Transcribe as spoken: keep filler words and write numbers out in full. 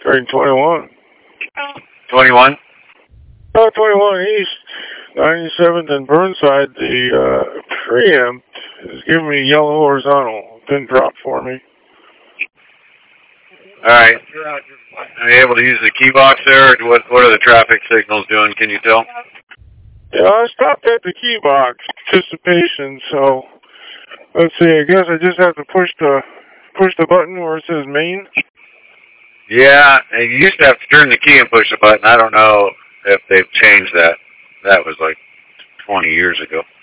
Train twenty-one. twenty-one? Oh, twenty-one East, ninety-seventh and Burnside, the uh, preamp is giving me yellow horizontal. Didn't drop for me. Alright. Are you able to use the key box there, or what, what are the traffic signals doing? Can you tell? Yeah, I stopped at the key box, anticipation, so let's see, I guess I just have to push the push the button where it says main. Yeah, and you used to have to turn the key and push the button. I don't know if they've changed that. That was like twenty years ago.